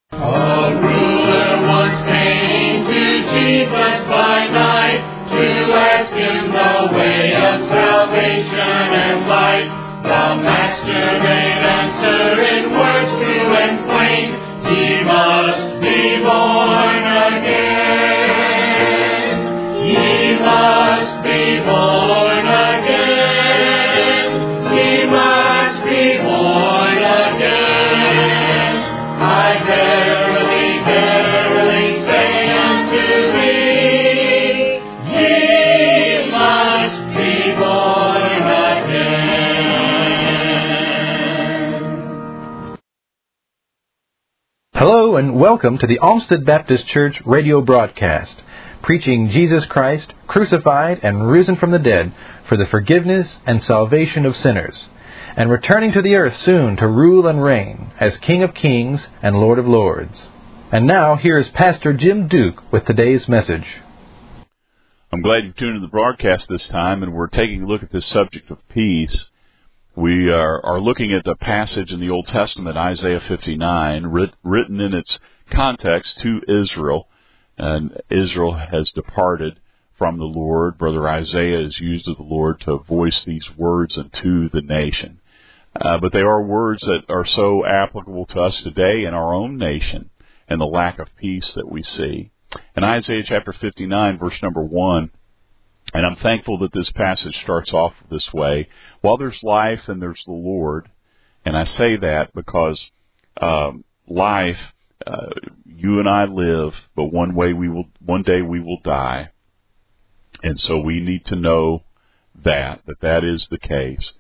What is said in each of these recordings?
A ruler once came to Jesus by night to ask him the way of salvation and light. The Master made answer in words true and plain: he must be born again. He must be born again. He must be born again. I verily say unto thee, ye must be born again. Hello and welcome to the Olmsted Baptist Church radio broadcast, preaching Jesus Christ, crucified and risen from the dead for the forgiveness and salvation of sinners, and returning to the earth soon to rule and reign as King of Kings and Lord of Lords. And now, here is Pastor Jim Duke with today's message. I'm glad you've tuned in to the broadcast this time, and we're taking a look at this subject of peace. We are looking at the passage in the Old Testament, Isaiah 59, written in its context to Israel. And Israel has departed from the Lord. Brother Isaiah is used of the Lord to voice these words unto the nation. But they are words that are so applicable to us today in our own nation and the lack of peace that we see. In Isaiah chapter 59, verse number 1, and I'm thankful that this passage starts off this way: while there's life and there's the Lord. And I say that because life, you and I live, but one day we will die. And so we need to know that is the case.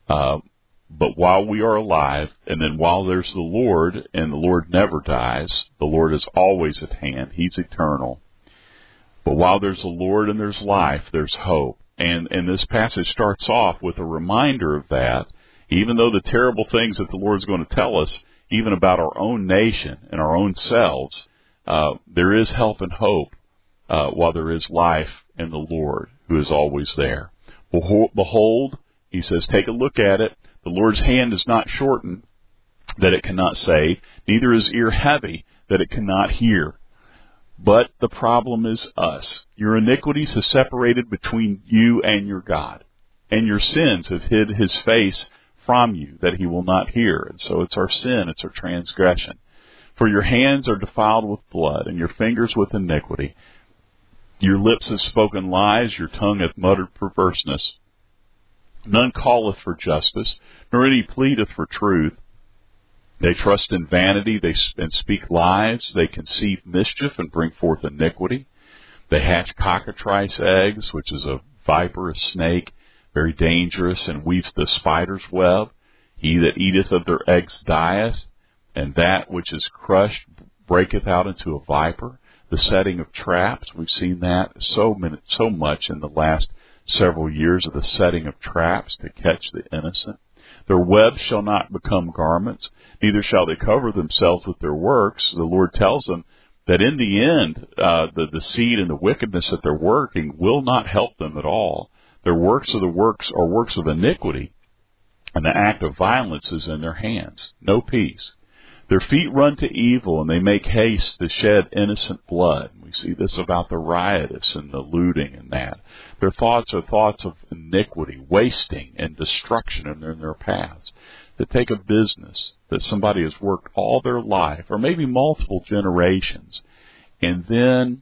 But while we are alive, and then while there's the Lord, and the Lord never dies, the Lord is always at hand. He's eternal. But while there's the Lord and there's life, there's hope. And this passage starts off with a reminder of that, even though the terrible things that the Lord's going to tell us, even about our own nation and our own selves, there is help and hope while there is life in the Lord, who is always there. Behold, he says, take a look at it. The Lord's hand is not shortened, that it cannot save, neither is ear heavy, that it cannot hear. But the problem is us. Your iniquities have separated between you and your God, and your sins have hid his face from you, that he will not hear. And so it's our sin, it's our transgression. For your hands are defiled with blood, and your fingers with iniquity. Your lips have spoken lies, your tongue hath muttered perverseness. None calleth for justice, nor any pleadeth for truth. They trust in vanity, and speak lies. They conceive mischief and bring forth iniquity. They hatch cockatrice eggs, which is a viper, a snake, very dangerous, and weaves the spider's web. He that eateth of their eggs dieth, and that which is crushed breaketh out into a viper. The setting of traps, we've seen that so much in the last several years, of the setting of traps to catch the innocent. Their webs shall not become garments, neither shall they cover themselves with their works. The Lord tells them that in the end, the deceit and the wickedness that they're working will not help them at all. Their works are works of iniquity, and the act of violence is in their hands. No peace. Their feet run to evil, and they make haste to shed innocent blood. We see this about the riotous and the looting and that. Their thoughts are thoughts of iniquity, wasting, and destruction in their paths. They take a business that somebody has worked all their life, or maybe multiple generations, and then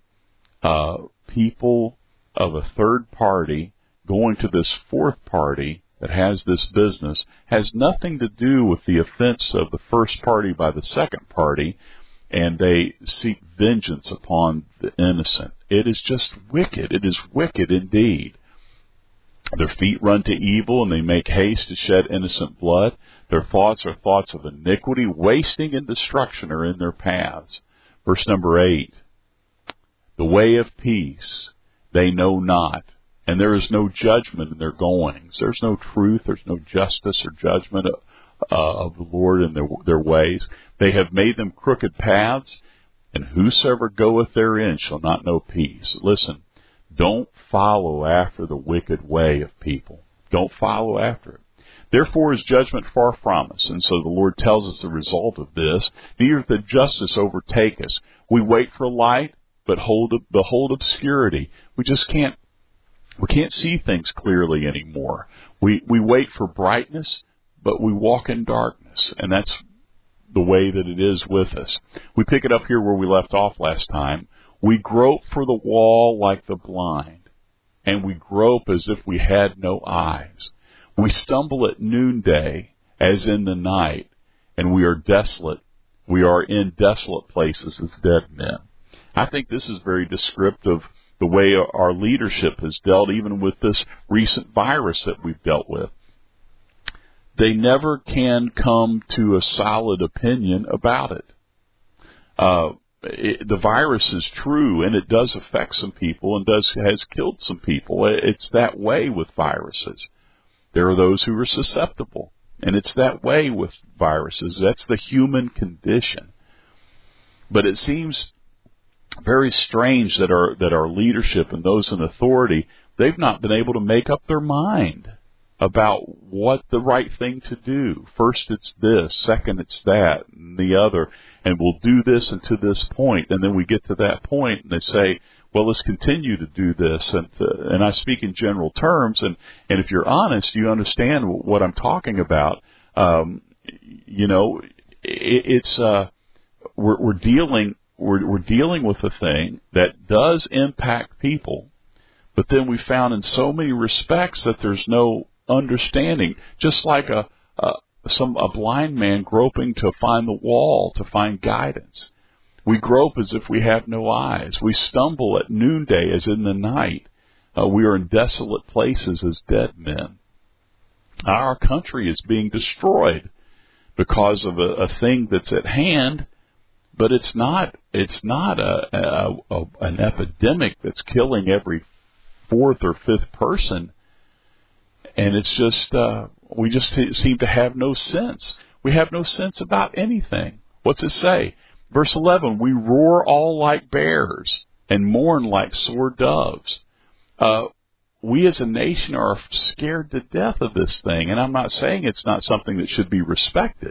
people of a third party going to this fourth party that has this business has nothing to do with the offense of the first party by the second party, and they seek vengeance upon the innocent. It is just wicked. It is wicked indeed. Their feet run to evil, and they make haste to shed innocent blood. Their thoughts are thoughts of iniquity. Wasting and destruction are in their paths. Verse number 8, the way of peace they know not, and there is no judgment in their goings. There's no truth, there's no justice or judgment of the Lord in their ways. They have made them crooked paths, and whosoever goeth therein shall not know peace. Listen, don't follow after the wicked way of people. Don't follow after it. Therefore is judgment far from us. And so the Lord tells us the result of this. Neither the justice overtake us. We wait for light, but behold obscurity. We can't see things clearly anymore. We wait for brightness, but we walk in darkness. And that's the way that it is with us. We pick it up here where we left off last time. We grope for the wall like the blind, and we grope as if we had no eyes. We stumble at noonday as in the night, and we are desolate. We are in desolate places as dead men. I think this is very descriptive of the way our leadership has dealt even with this recent virus that we've dealt with. They never can come to a solid opinion about it. The virus is true, and it does affect some people and has killed some people. It's that way with viruses. There are those who are susceptible, and it's that way with viruses. That's the human condition. But it seems very strange that our leadership and those in authority, they've not been able to make up their mind about what the right thing to do. First it's this, second it's that, and the other, and we'll do this until this point, and then we get to that point, and they say, well, let's continue to do this, and I speak in general terms, and if you're honest, you understand what I'm talking about. It's we're dealing with a thing that does impact people, but then we found in so many respects that there's no understanding, just like a blind man groping to find the wall, to find guidance. We grope as if we have no eyes. We stumble at noonday as in the night. We are in desolate places as dead men. Our country is being destroyed because of a thing that's at hand, but it's not an epidemic that's killing every fourth or fifth person. And it's just, we just seem to have no sense. We have no sense about anything. What's it say? Verse 11, we roar all like bears and mourn like sore doves. We as a nation are scared to death of this thing. And I'm not saying it's not something that should be respected.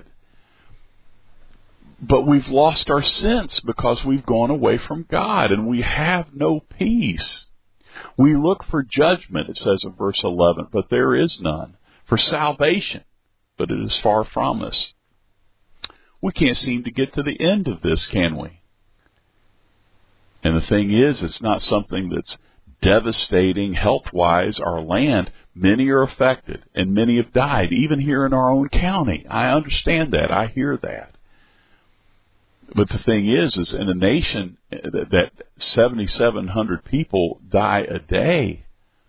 But we've lost our sense because we've gone away from God and we have no peace. We look for judgment, it says in verse 11, but there is none. For salvation, but it is far from us. We can't seem to get to the end of this, can we? And the thing is, it's not something that's devastating health-wise. Our land, many are affected, and many have died, even here in our own county. I understand that. I hear that. But the thing is in a nation that 7,700 people die a day,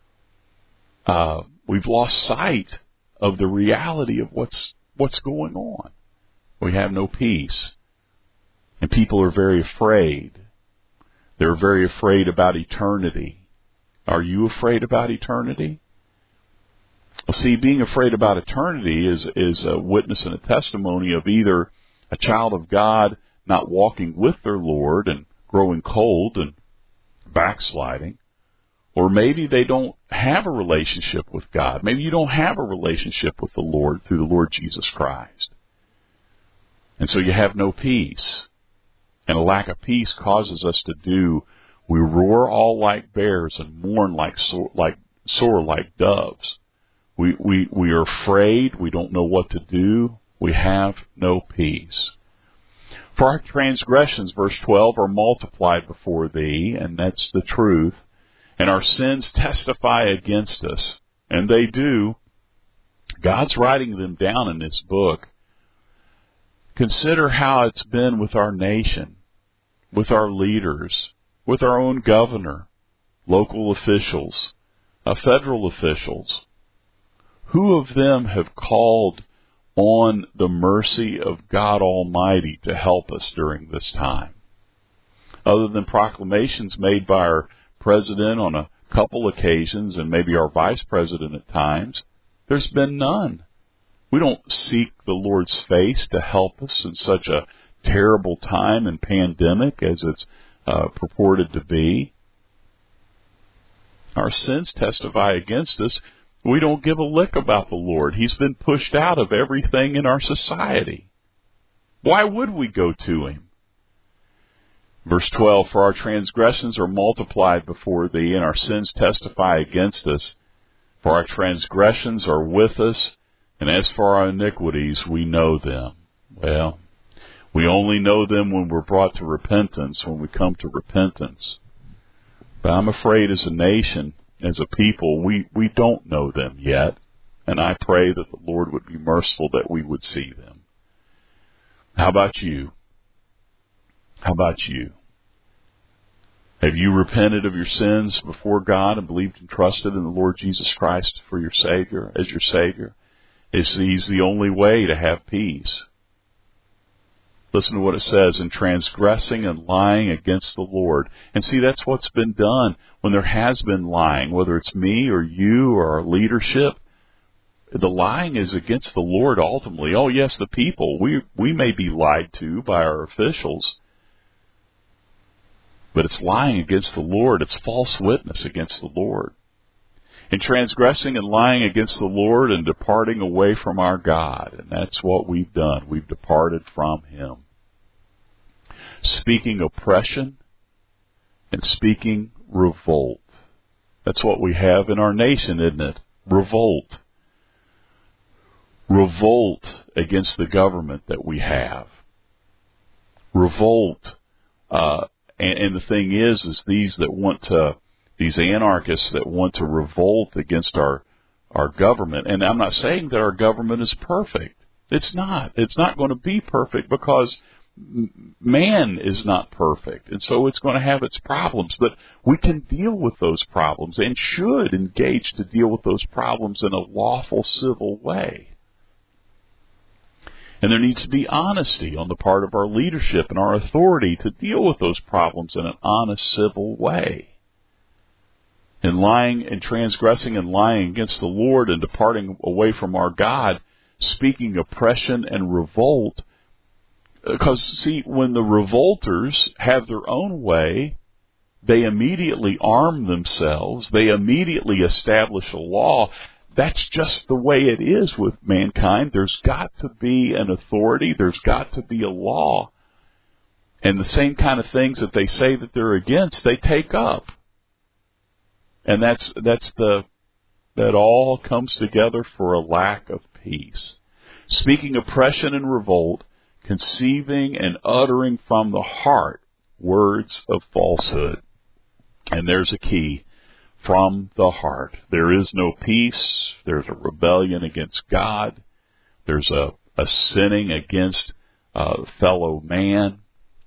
we've lost sight of the reality of what's going on. We have no peace. And people are very afraid. They're very afraid about eternity. Are you afraid about eternity? Well, see, being afraid about eternity is a witness and a testimony of either a child of God not walking with their Lord and growing cold and backsliding, or maybe they don't have a relationship with God. Maybe you don't have a relationship with the Lord through the Lord Jesus Christ. And so you have no peace. And a lack of peace causes us to we roar all like bears and mourn like sore like doves. We are afraid. We don't know what to do. We have no peace. For our transgressions, verse 12, are multiplied before thee, and that's the truth. And our sins testify against us. And they do. God's writing them down in this book. Consider how it's been with our nation, with our leaders, with our own governor, local officials, federal officials. Who of them have called on the mercy of God Almighty to help us during this time? Other than proclamations made by our president on a couple occasions and maybe our vice president at times, there's been none. We don't seek the Lord's face to help us in such a terrible time and pandemic as it's purported to be. Our sins testify against us. We don't give a lick about the Lord. He's been pushed out of everything in our society. Why would we go to Him? Verse 12, for our transgressions are multiplied before Thee, and our sins testify against us. For our transgressions are with us, and as for our iniquities, we know them. Well, we only know them when we're brought to repentance, when we come to repentance. But I'm afraid as a nation, as a people, we don't know them yet. And I pray that the Lord would be merciful that we would see them. How about you? How about you? Have you repented of your sins before God and believed and trusted in the Lord Jesus Christ for your Savior, as your Savior? He's the only way to have peace. Listen to what it says, in transgressing and lying against the Lord. And see, that's what's been done when there has been lying, whether it's me or you or our leadership. The lying is against the Lord ultimately. Oh, yes, the people. We may be lied to by our officials, but it's lying against the Lord. It's false witness against the Lord. In transgressing and lying against the Lord and departing away from our God. And that's what we've done. We've departed from Him. Speaking oppression and speaking revolt. That's what we have in our nation, isn't it? Revolt. Revolt against the government that we have. Revolt. And the thing is these anarchists that want to revolt against our government. And I'm not saying that our government is perfect. It's not. It's not going to be perfect because man is not perfect. And so it's going to have its problems. But we can deal with those problems and should engage to deal with those problems in a lawful, civil way. And there needs to be honesty on the part of our leadership and our authority to deal with those problems in an honest, civil way. In lying and transgressing and lying against the Lord and departing away from our God, speaking oppression and revolt. Because, see, when the revolters have their own way, they immediately arm themselves. They immediately establish a law. That's just the way it is with mankind. There's got to be an authority. There's got to be a law. And the same kind of things that they say that they're against, they take up. And that all comes together for a lack of peace. Speaking oppression and revolt, conceiving and uttering from the heart words of falsehood. And there's a key. From the heart. There is no peace. There's a rebellion against God. There's a sinning against fellow man.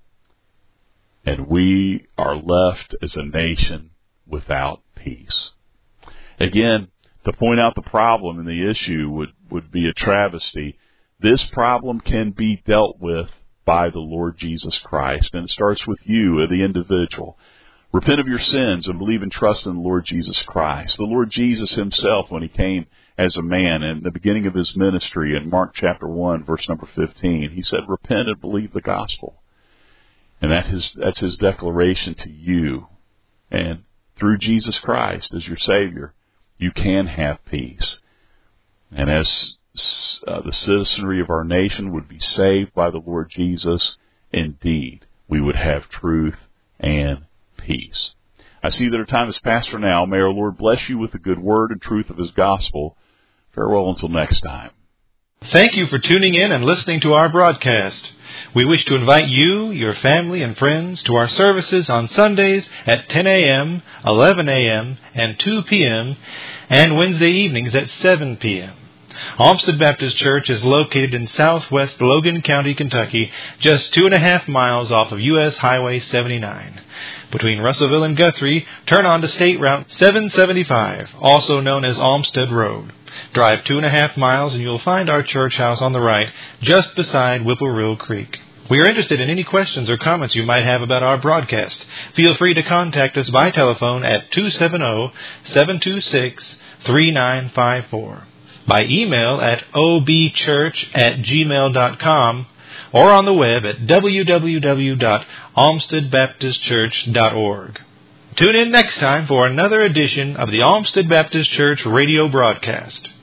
And we are left as a nation without peace. Again, to point out the problem and the issue would be a travesty. This problem can be dealt with by the Lord Jesus Christ. And it starts with you, the individual. Repent of your sins and believe and trust in the Lord Jesus Christ. The Lord Jesus Himself, when He came as a man in the beginning of His ministry in Mark chapter 1, verse number 15, He said, repent and believe the gospel. And that's His declaration to you. And through Jesus Christ as your Savior, you can have peace. And as the citizenry of our nation would be saved by the Lord Jesus, indeed, we would have truth and peace. I see that our time has passed for now. May our Lord bless you with the good word and truth of His gospel. Farewell until next time. Thank you for tuning in and listening to our broadcast. We wish to invite you, your family, and friends to our services on Sundays at 10 a.m., 11 a.m., and 2 p.m., and Wednesday evenings at 7 p.m. Olmsted Baptist Church is located in southwest Logan County, Kentucky, just 2.5 miles off of U.S. Highway 79. Between Russellville and Guthrie, turn on to State Route 775, also known as Olmsted Road. Drive 2.5 miles and you'll find our church house on the right, just beside Whipple Creek. We are interested in any questions or comments you might have about our broadcast. Feel free to contact us by telephone at 270-726-3954. By email at obchurch@gmail.com or on the web at www.olmstedbaptistchurch.org. Tune in next time for another edition of the Olmsted Baptist Church radio broadcast.